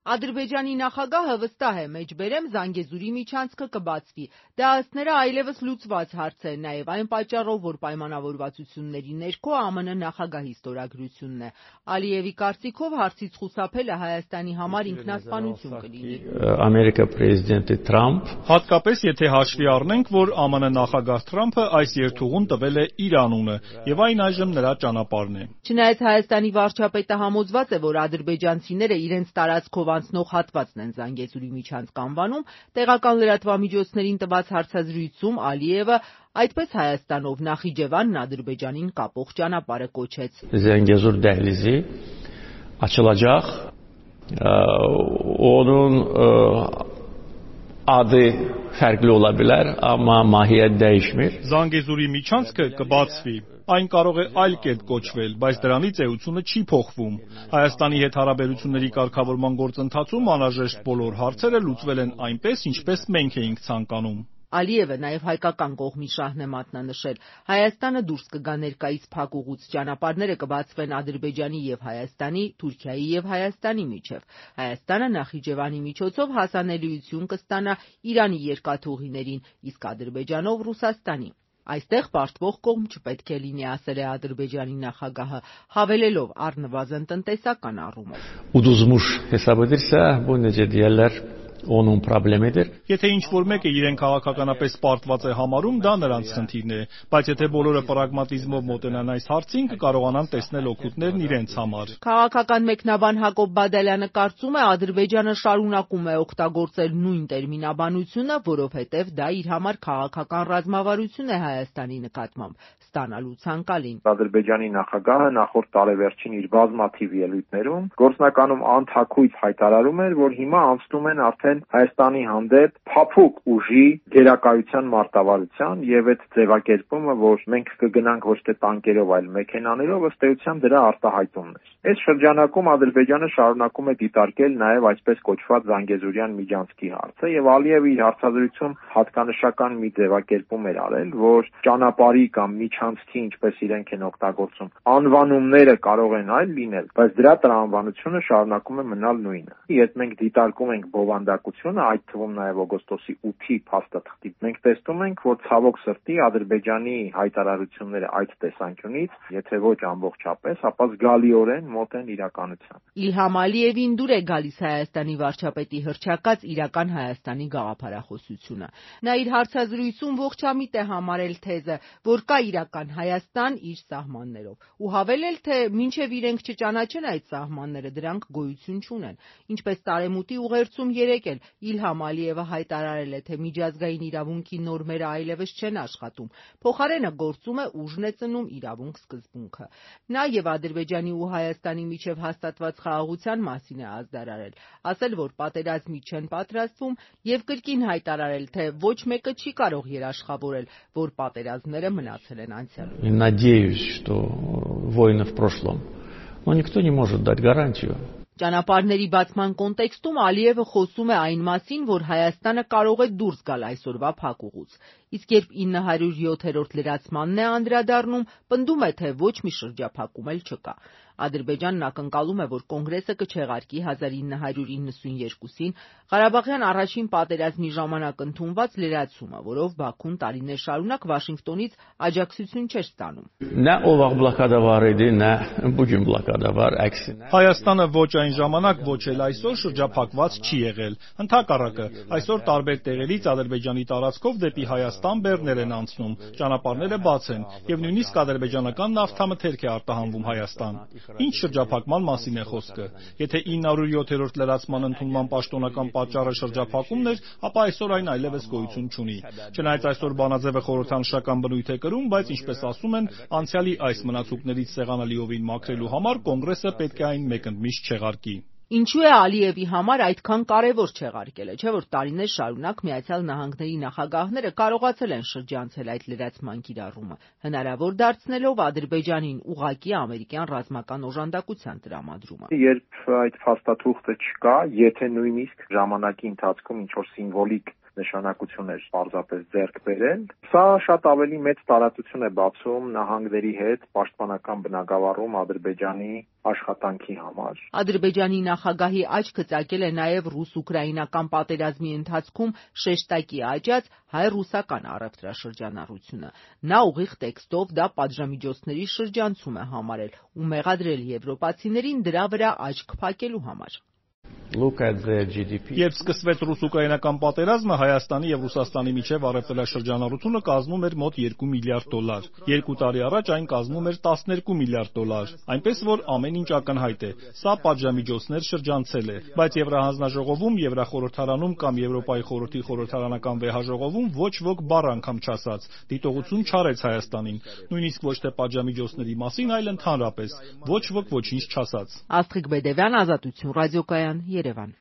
Ադրբեջանի նախագահը վստահ է, մեջբերեմ Զանգեզուրի միջանցքը կբացվի։ Դա ըստ նրա այլևս լուծված հարց է, նաև այն պատճառով, որ պայմանավորվածությունների ներքո ԱՄՆ նախագահի ստորագրությունն է։ Ալիևի կարծիքով հարցից խուսափելը Հայաստանի համար ինքնասպանություն կլինի։ Ամերիկա պրեզիդենտի Թրամփ, հատկապես եթե հաշվի առնենք, որ ԱՄՆ նախագահ Թրամփը այս երթուղուն տվել է իր անունը, եւ այն այժմ նրա ճանապարհն է։ Չնայած Հայաստանի վարչապետը համոզված է, որ ադրբեջանցիները իրենց տարածքով անցնող հատվածն են Զանգեզուրի միջանցք անվանում, տեղական լրատվամիջոցներին տված հարցազրույցում Ալիևը այդպես Հայաստանով Նախիջևանն Ադրբեջանին կապող ճանապարհը կոչեց։ Zengezur dəhlizi açılacaq. Onun adı fərqli ola bilər, amma mahiyyət dəyişmir. Զանգեզուրի միջանցքը կբացվի։ Այն կարող է այլ կերպ կոչվել, բայց դրանից էությունը չի փոխվում։ Հայաստանի հետ հարաբերությունների կարգավորման գործընթացում անհրաժեշտ բոլոր հարցերը լուծվել են այնպես, ինչպես մենք էինք ցանկանում։ Ալիևը նաև հայկական կողմի շահն է մատնանշել։ Հայաստանը դուրս կգա ներկայից փակ ուղուց, ճանապարհները կբացվեն Ադրբեջանի եւ Հայաստանի, Թուրքիայի եւ Հայաստանի միջև։ Հայաստանը Նախիջևանի միջոցով հասանելիություն կստանա Իրանի երկաթուղիներին, իսկ Ադրբեջանով Ռուսաստանի։ Այստեղ պարտվող կողմ չպետք է լինի, ասել է Ադրբեջանի նախագահը, հավելելով առնվազն տնտեսական առումով։ Uduzmuş hesab edirsə, bu necə deyirlər, onun problemidir. Եթե ինչ-որ մեկը իրեն քաղաքականապես պարտված է համարում, դա նրանց խնդիրն է, բայց եթե բոլորը պրագմատիզմով մոտենան այս հարցին, կկարողանան տեսնել օգուտներն իրենց համար։ Քաղաքական մեկնաբան Հակոբ Բադալյանը կարծում է, Ադրբեջանը շարունակում է օգտագործել նույն տերմինաբանությունը, որովհետև դա իր համար քաղաքական ռազմավարություն է Հայաստանի նկատմամբ, ստանալու ցանկալին։ Ադրբեջանի նախագահը նախորդ տարեվերջին իր բազմաթիվ ելույթներում գործնականում անթաքույց հայտարարում էր, որ հիմա անցնում են արդեն Հայաստանի հանդեպ փափուկ ուժի գերակայության մարտավարության եւ այդ ձևակերպումը, որ մենք կգնանք ոչ թե տանկերով, այլ մեքենաներով, ըստ էության դրա արտահայտումն է։ Այս շրջանակում Ադրբեջանը շարունակում է դիտարկել նաեւ այսպես կոչված Զանգեզուրյան միջանցքի հարցը եւ Ալիևը իր հարցազրույցում հատկանշական մի ձևակերպում էր արել, որ ճանապարհի կամ միջանցքի, ինչպես իրենք են օգտագործում, անվանումները կարող են այլ լինել, բայց դրա տրամաբանությունը շարունակում է մնալ նույնը։ Եթե մենք դիտարկում ենք բովանդակությունը, այդ թվում նաեւ օգոստոսի 8-ի փաստաթղթի, մենք տեսնում ենք, որ ցավոք սրտի Ադրբեջանի հայտարարությունները այդ տեսանկյունից, եթե ոչ ամբողջապես, ապա զգալիորեն մոտ են իրականությանը։ Իլհամ Ալիևին դուր է գալիս Հայաստանի վարչապետի հռչակած իրական Հայաստանի գաղափարախոսությունը։ Նա իր հարցազրույցում ողջամիտ է համարել թեզը, որ կա իրական Հայաստան իր սահմաններով, ու հավելել, թե մինչև իրենք չճանաչեն այդ սահմանները, դրանք գոյություն չունեն։ Ինչպես տարեմուտի ուղերձում երեկ էլ Իլհամ Ալիևը հայտարարել է, թե միջազգային իրավունքի նորմերը այլևս չեն աշխատում, փոխարենը գործում է ուժն է ծնում իրավունք սկզբունքը։ Նա եւ Ադրբեջանի ու Հայաստանի միջև հաստատված խաղաղության մասին է ազդարարել, ասել, որ պատերազմի չեն պատրաստվում եւ կրկին հայտարարել, թե ոչ մեկը չի կարող երաշխավորել, որ պատերազմները մնացել են անցյալում։ Надеюсь, что войны в прошлом. Но никто не может дать гарантию. Ճանապարհների բացման կոնտեքստում Ալիևը խոսում է այն մասին, որ Հայաստանը կարող է դուրս գալ այսօրվա փակուղուց, իսկ երբ 907-րդ լրացմանն է անդրադառնում, պնդում է, թե ոչ մի շրջափակում էլ չկա։ Ադրբեջանն ակնկալում է, որ կոնգրեսը կչեղարկի 1992-ին Ղարաբաղյան առաջին պատերազմի ժամանակ ընդունված լրացումը, որով Բաքուն տարիներ շարունակ Վաշինգտոնից աջակցություն չէր ստանում։ Nə o vaxt blokada var idi, nə bu gün blokada var, əksinə. Հայաստանը ոչ այն ժամանակ, ոչ էլ այսօր շրջափակված չի եղել։ Ընդհակառակը, այսօր տարբեր տեղերից Ադրբեջանի տարածքով դեպի Հայաստան բեռներ են անցնում, ճանապարհները բաց են, եւ նույնիսկ ադրբեջանական նավթամթերք է արտահանվում Հայաստան։ Ինչ շրջափակման մասին է խոսքը։ Եթե 907-րդ լրացման ընդունման պաշտոնական պատճառը շրջափակումն էր, ապա այսօր այն այլևս գոյություն չունի։ Չնայած այսօր բանաձևը խորհրդանշական բնույթ է կրում, բայց ինչպես ասում են, անցյալի այս մնացուկներից սեղանը լիովին մաքրելու համար կոնգրեսը պետք է այն մեկընդմիշտ չեղարկի։ Ինչու է Ալիևի համար այդքան կարևոր չեղարկելը, չէ՞ որ տարիներ շարունակ Միացյալ Նահանգների նախագահները կարողացել են շրջանցել այդ լրացման կիրառումը, հնարավոր դարձնելով Ադրբեջանին ուղղակի ամերիկյան ռազմական օժանդակության տրամադրումը։ Երբ այդ փաստաթուղթը չկա, եթե նույնիսկ ժամանակի ընթացքում ինչ-որ սիմվոլիկ նշանակություն էր պարզապես ձեռք բերել։ Սա շատ ավելի մեծ տարածություն է բացում նահանգների հետ պաշտպանական բնագավառում Ադրբեջանի աշխատանքի համար։ Ադրբեջանի նախագահի աչքը ծակել է նաև ռուս-ուկրաինական պատերազմի ընթացքում շեշտակի աճած հայ-ռուսական առևտրաշրջանառությունը։ Նա ուղիղ տեքստով դա պատժամիջոցների շրջանցում է համարել ու մեղադրել եվրոպացիներին դրա վրա աչք փակելու համար։ Երբ սկսվեց ռուս-ուկրաինական պատերազմը, Հայաստանի եւ Ռուսաստանի միջև առևտրաշրջանառությունը կազմում էր մոտ $2 միլիարդ։ 2 տարի առաջ այն կազմում էր $12 միլիարդ։ Այնպես որ ամեն ինչ ակնհայտ է։ Սա պատժամիջոցներ շրջանցել է, բայց Եվրահանձնաժողովում, Եվրախորհրդարանում կամ Եվրոպայի խորհրդի խորհրդարանական վեհաժողովում ոչ ոք բառ անգամ չասաց, դիտողություն չարեց Հայաստանին, նույնիսկ ոչ թե պատժամիջոցների մասին, այլ ընդհանրապես ոչ ոք ոչինչ չասաց։ Աստղիկ Բեդևյան, Ազատություն ռադիոկայան, Երևան։